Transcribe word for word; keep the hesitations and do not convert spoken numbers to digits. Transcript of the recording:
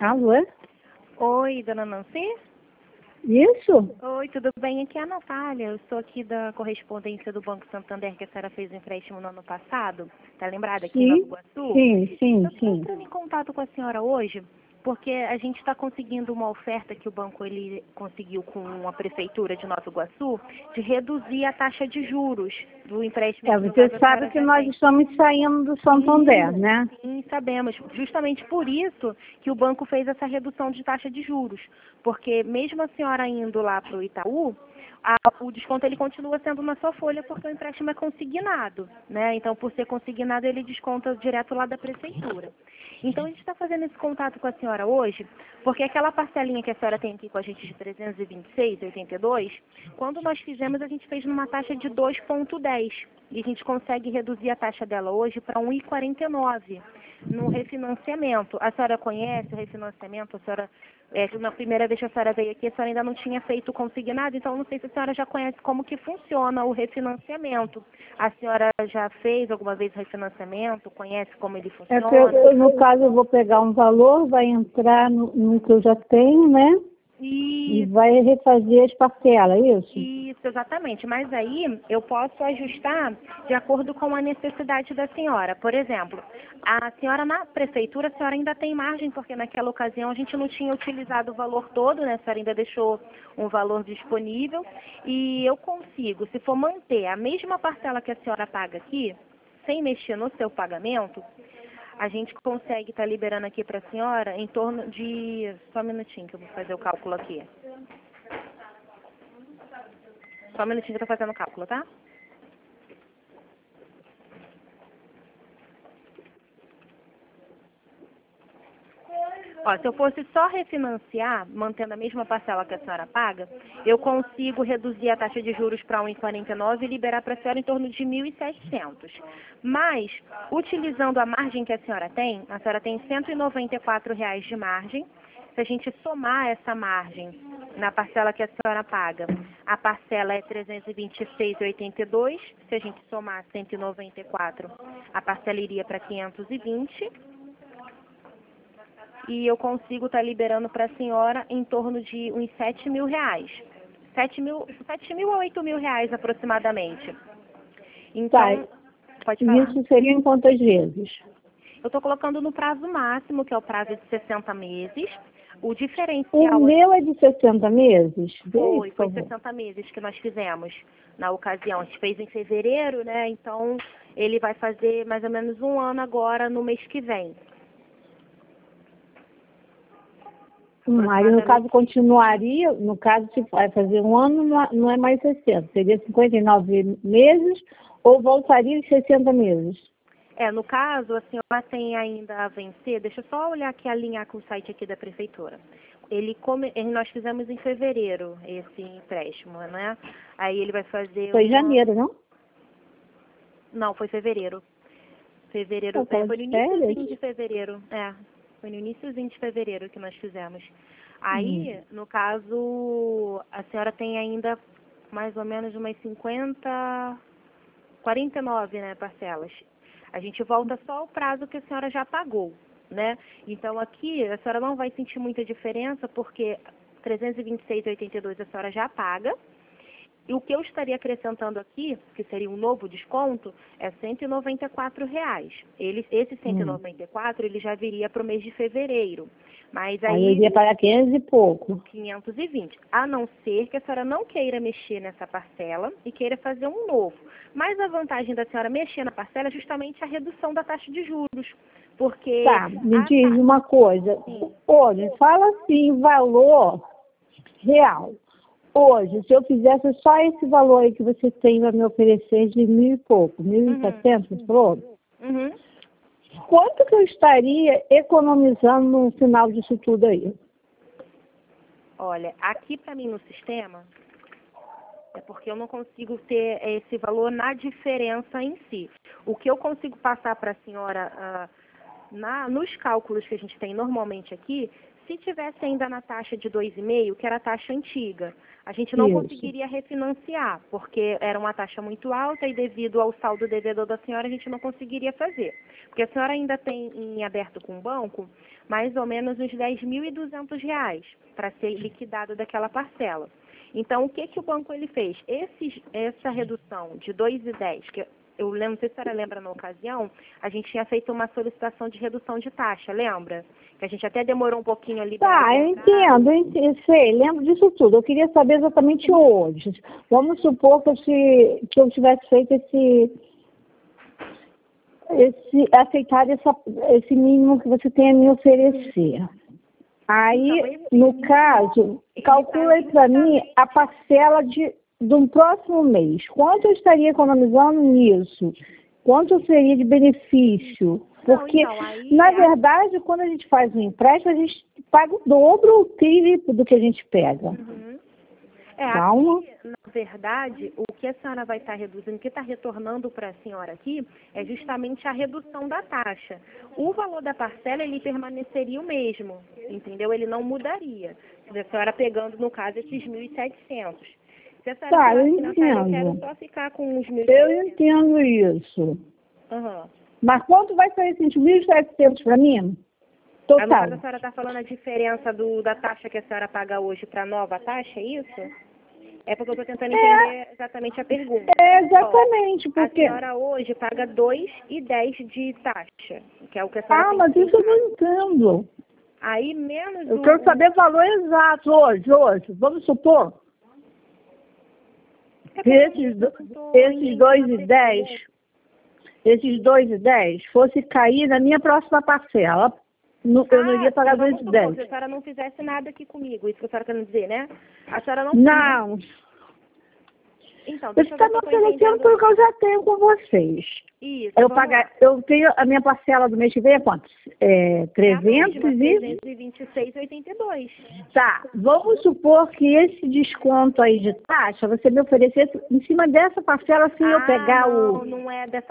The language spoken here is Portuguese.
Alô? Oi, dona Nancy? Isso? Oi, tudo bem? Aqui é a Natália. Eu sou aqui da correspondência do Banco Santander, que a senhora fez um empréstimo no ano passado. Tá lembrada aqui em Nova Sim, Iguaçu? sim, sim, Eu estou sim. entrando em contato com a senhora hoje porque a gente está conseguindo uma oferta que o banco ele conseguiu com a prefeitura de Nova Iguaçu de reduzir a taxa de juros do empréstimo É, que no você caso a sabe senhora que já nós tem. estamos saindo do Santander, Sim, né? sim, sabemos. Justamente por isso que o banco fez essa redução de taxa de juros. Porque mesmo a senhora indo lá para o Itaú, a- o desconto ele continua sendo na sua folha porque o empréstimo é consignado, né? Então, por ser consignado, ele desconta direto lá da prefeitura. Então, a gente está fazendo esse contato com a senhora hoje, porque aquela parcelinha que a senhora tem aqui com a gente de trezentos e vinte e seis vírgula oitenta e dois, quando nós fizemos, a gente fez numa taxa de dois vírgula dez. E a gente consegue reduzir a taxa dela hoje para um vírgula quarenta e nove no refinanciamento. A senhora conhece o refinanciamento? A senhora, é, na primeira vez que a senhora veio aqui, a senhora ainda não tinha feito o consignado, então não sei se a senhora já conhece como que funciona o refinanciamento. A senhora já fez alguma vez o refinanciamento? Conhece como ele É que eu, funciona? eu, no caso, eu vou pegar um valor, vai entrar no, no que eu já tenho, né? E Isso. vai refazer as parcelas, é isso? Isso, exatamente. Mas aí eu posso ajustar de acordo com a necessidade da senhora. Por exemplo, a senhora na prefeitura, a senhora ainda tem margem, porque naquela ocasião a gente não tinha utilizado o valor todo, né? A senhora ainda deixou um valor disponível. E eu consigo, se for manter a mesma parcela que a senhora paga aqui, sem mexer no seu pagamento, a gente consegue estar liberando aqui para a senhora em torno de... Só um minutinho que eu vou fazer o cálculo aqui. Só um minutinho que eu tô fazendo o cálculo, tá? Ó, se eu fosse só refinanciar, mantendo a mesma parcela que a senhora paga, eu consigo reduzir a taxa de juros para um vírgula quarenta e nove e liberar para a senhora em torno de mil e setecentos. Mas, utilizando a margem que a senhora tem, a senhora tem cento e noventa e quatro reais de margem. Se a gente somar essa margem na parcela que a senhora paga, a parcela é trezentos e vinte e seis reais e oitenta e dois. Se a gente somar cento e noventa e quatro, a parcela iria para quinhentos e vinte. E eu consigo estar liberando para a senhora em torno de uns sete mil reais. Sete mil, sete mil a oito mil reais aproximadamente. Tá, Então, pode e falar. isso seria em quantas vezes? Eu estou colocando no prazo máximo, que é o prazo de sessenta meses. O O diferencial meu é de sessenta meses? Vê aí, foi, por foi favor. sessenta meses que nós fizemos na ocasião. A gente fez em fevereiro, né? Então, ele vai fazer mais ou menos um ano agora, no mês que vem. Hum, aí, no caso, continuaria, no caso, se vai fazer um ano, não é não é mais sessenta, seria cinquenta e nove meses ou voltaria de sessenta meses? É, no caso, a senhora tem ainda a vencer, deixa eu só olhar aqui, alinhar com o site aqui da prefeitura. Ele come, eh, nós fizemos em fevereiro esse empréstimo, né? Aí ele vai fazer Foi em uma... janeiro, não? Não, foi fevereiro. Eu Fevereiro, é, estava foi de no férias. iniciozinho de fevereiro, é. Foi no iniciozinho de fevereiro que nós fizemos. Hum. Aí, no caso, a senhora tem ainda mais ou menos umas cinquenta, quarenta e nove, né, parcelas. A gente volta só ao prazo que a senhora já pagou, né? Então aqui a senhora não vai sentir muita diferença porque trezentos e vinte e seis reais e oitenta e dois a senhora já paga. E o que eu estaria acrescentando aqui, que seria um novo desconto, é cento e noventa e quatro reais. Ele, esse cento e Hum. noventa e quatro ele já viria para o mês de fevereiro. Mas Aí eu aí iria pagar quinhentos e pouco. quinhentos e vinte, a não ser que a senhora não queira mexer nessa parcela e queira fazer um novo. Mas a vantagem da senhora mexer na parcela é justamente a redução da taxa de juros, porque Tá, me a diz taxa... uma coisa. Sim. Hoje, fala assim, valor real. Hoje, se eu fizesse só esse valor aí que você tem para me oferecer de mil e pouco, mil e Uhum. setecentos, você falou? Uhum. Quanto que eu estaria economizando no final disso tudo aí? Olha, aqui para mim no sistema, é porque eu não consigo ter esse valor na diferença em si. O que eu consigo passar para a senhora, ah, na, nos cálculos que a gente tem normalmente aqui, se tivesse ainda na taxa de dois vírgula cinco, que era a taxa antiga, a gente não Isso. conseguiria refinanciar, porque era uma taxa muito alta e devido ao saldo devedor da senhora, a gente não conseguiria fazer. Porque a senhora ainda tem em aberto com o banco mais ou menos uns dez mil e duzentos reais para ser liquidado daquela parcela. Então, o que, que o banco ele fez? Esses, essa redução de dois vírgula dez, que eu lembro, não sei se a senhora lembra na ocasião, a gente tinha feito uma solicitação de redução de taxa, lembra? Que a gente até demorou um pouquinho ali. Tá, eu entendo, eu entendo, sei, lembro disso tudo. Eu queria saber exatamente hoje. Vamos supor que eu, se, que eu tivesse feito esse, esse aceitar essa, esse mínimo que você tem a me oferecer. Aí, no caso, calcula aí para mim a parcela de, de um próximo mês. Quanto eu estaria economizando nisso? Quanto seria de benefício? Porque, não, não, aí, na verdade, quando a gente faz um empréstimo, a gente paga o dobro, o triplo do que a gente pega. Uhum. É, Calma. aqui, na verdade, o que a senhora vai estar reduzindo, o que está retornando para a senhora aqui, é justamente a redução da taxa. O valor da parcela, ele permaneceria o mesmo, entendeu? Ele não mudaria. Se a senhora pegando, no caso, esses mil e setecentos. Se a senhora Tá, eu assim, Natália, eu quero entendo. só ficar com os mil e setecentos. Eu entendo isso. Uhum. Mas quanto vai sair esses mil e setecentos para mim? Ah, no Total. caso, a senhora está falando a diferença do, da taxa que a senhora paga hoje para a nova taxa, é isso? É porque eu estou tentando entender é, exatamente a pergunta. É, exatamente, porque... A senhora hoje paga dois vírgula dez de taxa, que é o que a senhora Ah, tem mas que isso eu pagar. não entendo. Aí, menos Eu o... quero saber o valor exato hoje, hoje. Vamos supor É que esses, eu não tô esses entendendo dois a e dez, esses dois e dez fosse cair na minha próxima parcela. No, eu não iria pagar Ah, dois vamos e supor, dez. se a senhora não fizesse nada aqui comigo, isso que a senhora quer dizer, né? A senhora não... Não. Então, Você deixa eu está ver me se eu tô oferecendo entendendo. pelo que eu já tenho com vocês. Isso, Eu, vamos pagar, lá. eu tenho a minha parcela do mês que vem é quanto? É, trezentos É a mesma, e... trezentos e vinte e seis vírgula oitenta e dois. Tá, vamos supor que esse desconto aí de taxa, você me oferecesse em cima dessa parcela, sem eu Ah, pegar não, o... não é dessa